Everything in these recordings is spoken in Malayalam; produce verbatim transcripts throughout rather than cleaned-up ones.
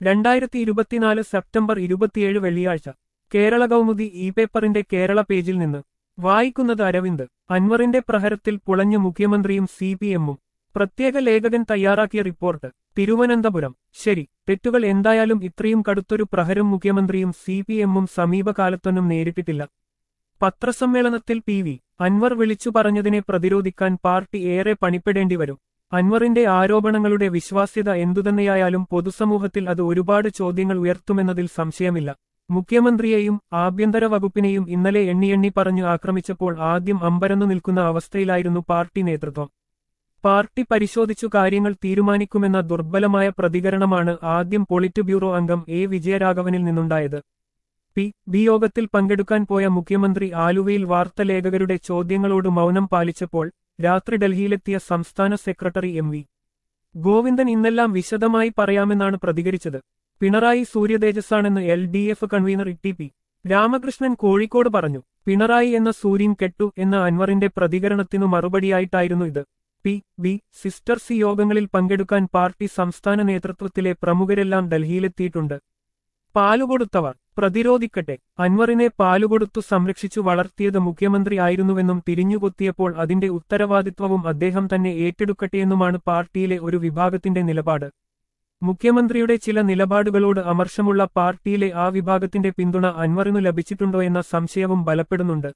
രണ്ടായിരത്തി ഇരുപത്തിനാല് സെപ്റ്റംബർ ഇരുപത്തിയേഴ് വെള്ളിയാഴ്ച കേരള കൗമുദി ഇ പേപ്പറിന്റെ കേരള പേജിൽ നിന്ന് വായിക്കുന്നത് അരവിന്ദ്. അൻവറിന്റെ പ്രഹരത്തിൽ പുളഞ്ഞു മുഖ്യമന്ത്രിയും സി പി എമ്മും. പ്രത്യേക ലേഖകൻ തയ്യാറാക്കിയ റിപ്പോർട്ട്. തിരുവനന്തപുരം. ശരി, തെറ്റുകൾ എന്തായാലും ഇത്രയും കടുത്തൊരു പ്രഹരം മുഖ്യമന്ത്രിയും സി പി എമ്മും സമീപകാലത്തൊന്നും നേരിട്ടിട്ടില്ല. പത്രസമ്മേളനത്തിൽ പി വി അൻവർ വിളിച്ചു പറഞ്ഞതിനെ പ്രതിരോധിക്കാൻ പാർട്ടി ഏറെ പണിപ്പെടേണ്ടിവരും. അൻവറിന്റെ ആരോപണങ്ങളുടെ വിശ്വാസ്യത എന്തുതന്നെയായാലും പൊതുസമൂഹത്തിൽ അത് ഒരുപാട് ചോദ്യങ്ങൾ ഉയർത്തുമെന്നതിൽ സംശയമില്ല. മുഖ്യമന്ത്രിയെയും ആഭ്യന്തര വകുപ്പിനെയും ഇന്നലെ എണ്ണിയെണ്ണി പറഞ്ഞു ആക്രമിച്ചപ്പോൾ ആദ്യം അമ്പരന്നു നിൽക്കുന്ന അവസ്ഥയിലായിരുന്നു പാർട്ടി നേതൃത്വം. പാർട്ടി പരിശോധിച്ചു കാര്യങ്ങൾ തീരുമാനിക്കുമെന്ന ദുർബലമായ പ്രതികരണമാണ് ആദ്യം പൊളിറ്റ് ബ്യൂറോ അംഗം എ വിജയരാഘവനിൽ നിന്നുണ്ടായത്. പി ബി യോഗത്തിൽ പങ്കെടുക്കാൻ പോയ മുഖ്യമന്ത്രി ആലുവയിൽ വാർത്താലേഖകരുടെ ചോദ്യങ്ങളോട് മൗനം പാലിച്ചപ്പോൾ രാത്രി ഡൽഹിയിലെത്തിയ സംസ്ഥാന സെക്രട്ടറി എം വി ഗോവിന്ദൻ ഇന്നെല്ലാം വിശദമായി പറയാമെന്നാണ് പ്രതികരിച്ചത്. പിണറായി സൂര്യതേജസ്സാണെന്ന് L D F convener T P Ramakrishnan Kozhikode പറഞ്ഞു. പിണറായി എന്ന സൂര്യൻ കെട്ടു എന്ന അൻവറിന്റെ പ്രതികരണത്തിനു മറുപടിയായിട്ടായിരുന്നു ഇത്. പി ബി സിസ്റ്റർ സി യോഗങ്ങളിൽ പങ്കെടുക്കാൻ പാർട്ടി സംസ്ഥാന നേതൃത്വത്തിലെ പ്രമുഖരെല്ലാം ഡൽഹിയിലെത്തിയിട്ടുണ്ട്. പാലുകൊടുത്തവർ പ്രതിരോധിക്കട്ടെ. അൻവറിനെ പാലുകൊടുത്തു സംരക്ഷിച്ചു വളർത്തിയത് മുഖ്യമന്ത്രി ആയിരുന്നുവെന്നും തിരിഞ്ഞുകൊത്തിയപ്പോൾ അതിന്റെ ഉത്തരവാദിത്വവും അദ്ദേഹം തന്നെ ഏറ്റെടുക്കട്ടെയെന്നുമാണ് പാർട്ടിയിലെ ഒരു വിഭാഗത്തിന്റെ നിലപാട്. മുഖ്യമന്ത്രിയുടെ ചില നിലപാടുകളോട് അമർഷമുള്ള പാർട്ടിയിലെ ആ വിഭാഗത്തിന്റെ പിന്തുണ അൻവറിനു ലഭിച്ചിട്ടുണ്ടോ എന്ന സംശയവും ബലപ്പെടുന്നുണ്ട്.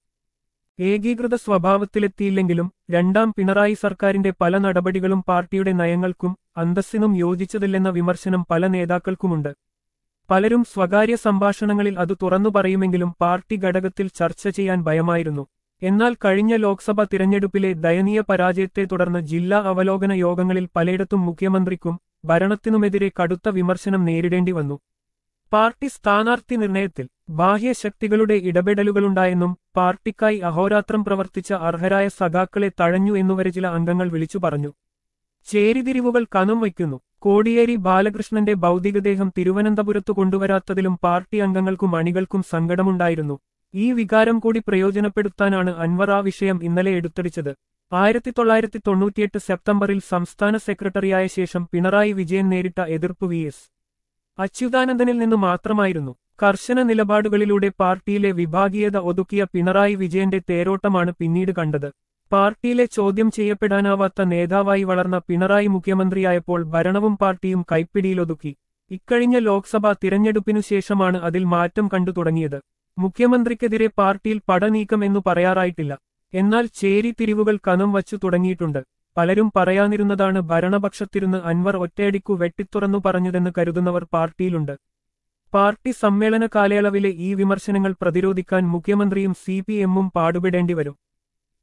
ഏകീകൃത സ്വഭാവത്തിലെത്തിയില്ലെങ്കിലും രണ്ടാം പിണറായി സർക്കാരിന്റെ പല നടപടികളും പാർട്ടിയുടെ നയങ്ങൾക്കും അന്തസ്സിനും യോജിച്ചതില്ലെന്ന വിമർശനം പല നേതാക്കൾക്കുമുണ്ട്. പലരും സ്വകാര്യ സംഭാഷണങ്ങളിൽ അത് തുറന്നു പറയുമെങ്കിലും പാർട്ടി ഘടകത്തിൽ ചർച്ച ചെയ്യാൻ ഭയമായിരുന്നു. എന്നാൽ കഴിഞ്ഞ ലോക്സഭാ തിരഞ്ഞെടുപ്പിലെ ദയനീയ പരാജയത്തെ തുടർന്ന് ജില്ലാ അവലോകന യോഗങ്ങളിൽ പലയിടത്തും മുഖ്യമന്ത്രിക്കും ഭരണത്തിനുമെതിരെ കടുത്ത വിമർശനം നേരിടേണ്ടി വന്നു. പാർട്ടി സ്ഥാനാർത്ഥി നിർണയത്തിൽ ബാഹ്യശക്തികളുടെ ഇടപെടലുകളുണ്ടായെന്നും പാർട്ടിക്കായി അഹോരാത്രം പ്രവർത്തിച്ച അർഹരായ സഖാക്കളെ തഴഞ്ഞു എന്നുവരെ ചില അംഗങ്ങൾ വിളിച്ചു പറഞ്ഞു. ചേരിതിരിവുകൾ കനം വയ്ക്കുന്നു. കോടിയേരി ബാലകൃഷ്ണന്റെ ഭൗതികദേഹം തിരുവനന്തപുരത്തു കൊണ്ടുവരാത്തതിലും പാർട്ടി അംഗങ്ങൾക്കും അണികൾക്കും സങ്കടമുണ്ടായിരുന്നു. ഈ വികാരം കൂടി പ്രയോജനപ്പെടുത്താനാണ് അൻവർ ആ വിഷയം ഇന്നലെ എടുത്തടിച്ചത്. ആയിരത്തി തൊള്ളായിരത്തി തൊണ്ണൂറ്റിയെട്ട് സെപ്റ്റംബറിൽ സംസ്ഥാന സെക്രട്ടറിയായ ശേഷം പിണറായി വിജയൻ നേരിട്ട എതിർപ്പ് വി എസ് അച്യുതാനന്ദനിൽ നിന്ന് മാത്രമായിരുന്നു. കർശന നിലപാടുകളിലൂടെ പാർട്ടിയിലെ വിഭാഗീയത ഒതുക്കിയ പിണറായി വിജയന്റെ തേരോട്ടമാണ് പിന്നീട് കണ്ടത്. പാർട്ടിയിലെ ചോദ്യം ചെയ്യപ്പെടാനാവാത്ത നേതാവായി വളർന്ന പിണറായി മുഖ്യമന്ത്രിയായപ്പോൾ ഭരണവും പാർട്ടിയും കൈപ്പിടിയിലൊതുക്കി. ഇക്കഴിഞ്ഞ ലോക്സഭാ തിരഞ്ഞെടുപ്പിനു ശേഷമാണ് അതിൽ മാറ്റം കണ്ടു തുടങ്ങിയത്. മുഖ്യമന്ത്രിക്കെതിരെ പാർട്ടിയിൽ പടനീക്കം എന്നു പറയാറായിട്ടില്ല. എന്നാൽ ചേരിതിരിവുകൾ കനം വച്ചു തുടങ്ങിയിട്ടുണ്ട്. പലരും പറയാനിരുന്നതാണ് ഭരണപക്ഷത്തിരുന്ന് അൻവർ ഒറ്റയടിക്കു വെട്ടിത്തുറന്നു പറഞ്ഞതെന്ന് കരുതുന്നവർ പാർട്ടിയിലുണ്ട്. പാർട്ടി സമ്മേളന കാലയളവിലെ ഈ വിമർശനങ്ങൾ പ്രതിരോധിക്കാൻ മുഖ്യമന്ത്രിയും സി പി എമ്മും പാടുപെടേണ്ടിവരും.